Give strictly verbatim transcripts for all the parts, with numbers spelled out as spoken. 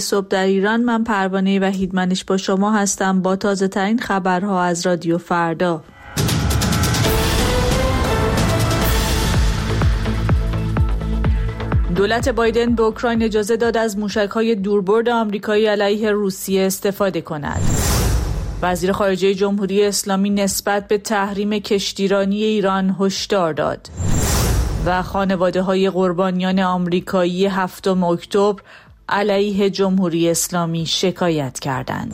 صبح در ایران. من پروانه وحیدمنش با شما هستم با تازه ترین خبرها از رادیو فردا. دولت بایدن به اوکراین اجازه داد از موشک‌های دوربرد آمریکایی علیه روسیه استفاده کند. وزیر خارجه جمهوری اسلامی نسبت به تحریم کشتیرانی ایران هشدار داد. و خانواده‌های قربانیان آمریکایی هفتم اکتبر علیه جمهوری اسلامی شکایت کردند.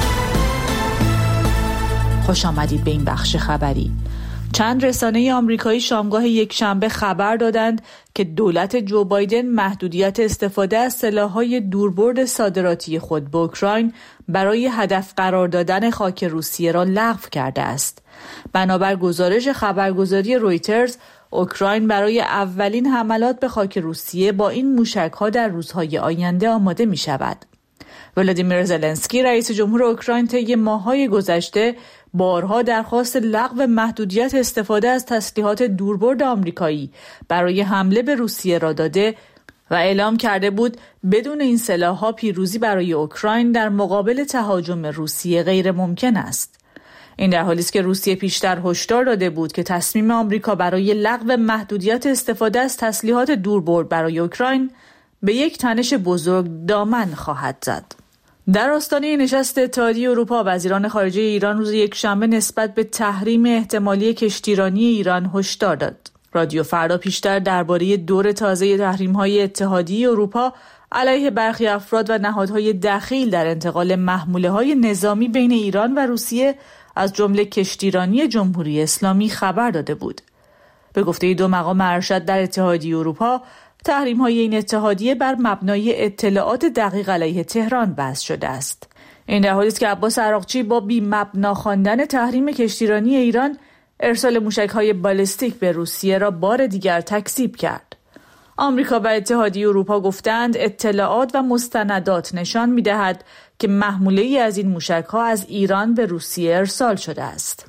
خوش آمدید به این بخش خبری. چند رسانه آمریکایی شامگاه یکشنبه خبر دادند که دولت جو بایدن محدودیت استفاده از سلاح‌های دوربرد صادراتی خود به اوکراین برای هدف قرار دادن خاک روسیه را لغو کرده است. بنابر گزارش خبرگزاری رویترز، اوکراین برای اولین حملات به خاک روسیه با این موشک‌ها در روزهای آینده آماده می‌شود. ولادیمیر زلنسکی رئیس جمهور اوکراین طی ماه‌های گذشته بارها درخواست لغو محدودیت استفاده از تسلیحات دوربرد آمریکایی برای حمله به روسیه را داده و اعلام کرده بود بدون این سلاح‌ها پیروزی برای اوکراین در مقابل تهاجم روسیه غیر ممکن است. این در حالی است که روسیه پیشتر هشدار داده بود که تصمیم آمریکا برای لغو محدودیت استفاده از تسلیحات دوربرد برای اوکراین به یک تنش بزرگ دامن خواهد زد. در آستانه نشست اتحادیه اروپا، وزیران خارجه ایران روز یکشنبه نسبت به تحریم احتمالی کشتیرانی ایران هشدار داد. رادیو فردا پیشتر درباره دور تازه تحریم‌های اتحادیه اروپا علیه برخی افراد و نهادهای دخیل در انتقال محموله‌های نظامی بین ایران و روسیه از جمله کشتیرانی جمهوری اسلامی خبر داده بود. به گفته دو مقام ارشد در اتحادیه اروپا، تحریم‌های این اتحادیه بر مبنای اطلاعات دقیق علیه تهران وضع شده است. این در حالی است که عباس عراقچی با بی مبنا خواندن تحریم کشتیرانی ایران، ارسال موشک‌های بالستیک به روسیه را بار دیگر تکذیب کرد. آمریکا و اتحادیه اروپا گفتند اطلاعات و مستندات نشان می‌دهد که محموله‌ای از این موشک‌ها از ایران به روسیه ارسال شده است.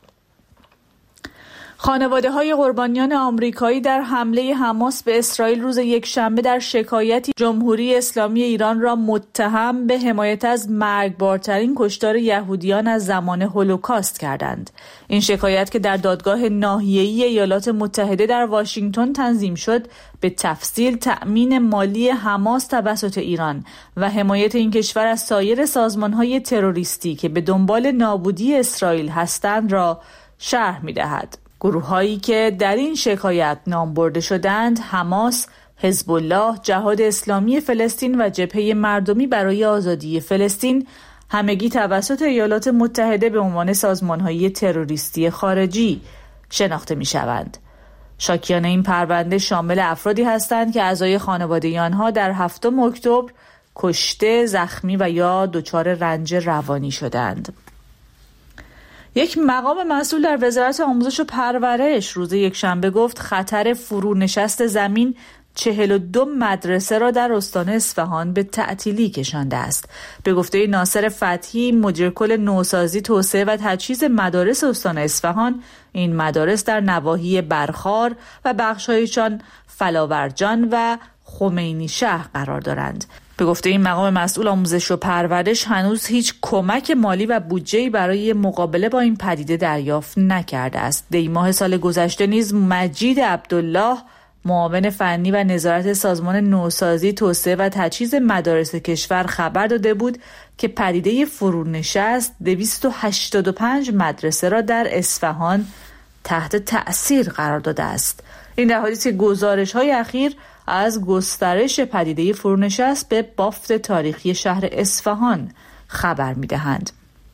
خانواده‌های قربانیان آمریکایی در حمله حماس به اسرائیل روز یکشنبه در شکایتی جمهوری اسلامی ایران را متهم به حمایت از مرگبارترین کشتار یهودیان از زمان هولوکاست کردند. این شکایت که در دادگاه ناحیه‌ای ایالات متحده در واشنگتن تنظیم شد، به تفصیل تأمین مالی حماس توسط ایران و حمایت این کشور از سایر سازمان‌های تروریستی که به دنبال نابودی اسرائیل هستند را شرح می‌دهد. گروه‌هایی که در این شکایت نام برده شدند، حماس، حزب الله، جهاد اسلامی فلسطین و جبهه مردمی برای آزادی فلسطین، همگی توسط ایالات متحده به عنوان سازمان‌های تروریستی خارجی شناخته می‌شوند. شاکیان این پرونده شامل افرادی هستند که اعضای خانواده آنها در هفتم اکتبر کشته، زخمی و یا دچار رنج روانی شدند. یک مقام مسئول در وزارت آموزش و پرورش روز یکشنبه گفت خطر فرونشست زمین چهل و دو مدرسه را در استان اصفهان به تعطیلی کشانده است. به گفته ناصر فتحی، مدیر کل نوسازی، توسعه و تجهیز مدارس استان اصفهان، این مدارس در نواحی برخار و بخش‌هایشان فلاورجان و خمینی شهر قرار دارند. به گفته این مقام مسئول آموزش و پرورش، هنوز هیچ کمک مالی و بودجه‌ای برای مقابله با این پدیده دریافت نکرده است. دی ماه سال گذشته نیز مجید عبدالله، معاون فنی و نظارت سازمان نوسازی، توسعه و تجهیز مدارس کشور خبر داده بود که پدیده فرونشست دویست و هشتاد و پنج مدرسه را در اصفهان تحت تأثیر قرار داده است. این در حالی است که گزارش‌های اخیر از گسترش پدیده فرونشست به بافت تاریخی شهر اصفهان خبر می‌دهند.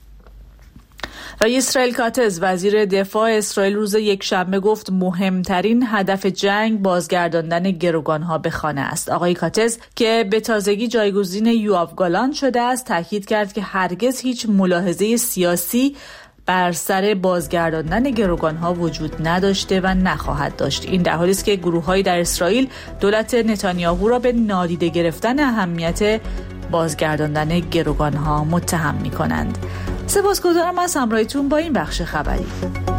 و اسرائیل کاتز، وزیر دفاع اسرائیل، روز یکشنبه گفت مهمترین هدف جنگ بازگرداندن گروگان‌ها به خانه است. آقای کاتز که به تازگی جایگزین یوآف گالانت شده است، تاکید کرد که هرگز هیچ ملاحظه سیاسی بر سر بازگرداندن گروگان‌ها وجود نداشته و نخواهد داشت. این در حالی است که گروه‌هایی در اسرائیل دولت نتانیاهو را به نادیده گرفتن اهمیت بازگرداندن گروگان‌ها متهم می‌کنند. سپاسگزارم از همراهیتون با این بخش خبری.